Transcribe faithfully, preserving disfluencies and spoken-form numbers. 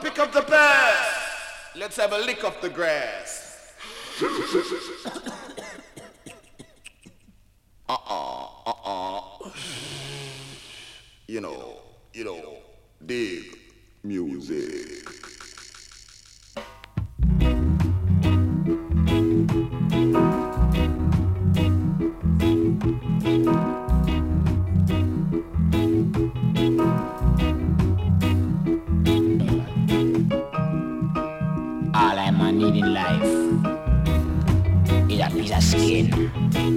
pick up the pass. Let's have a lick of the grass. Uh-uh, uh-uh. You know, you know, dig music. All I man need in life is a piece of skin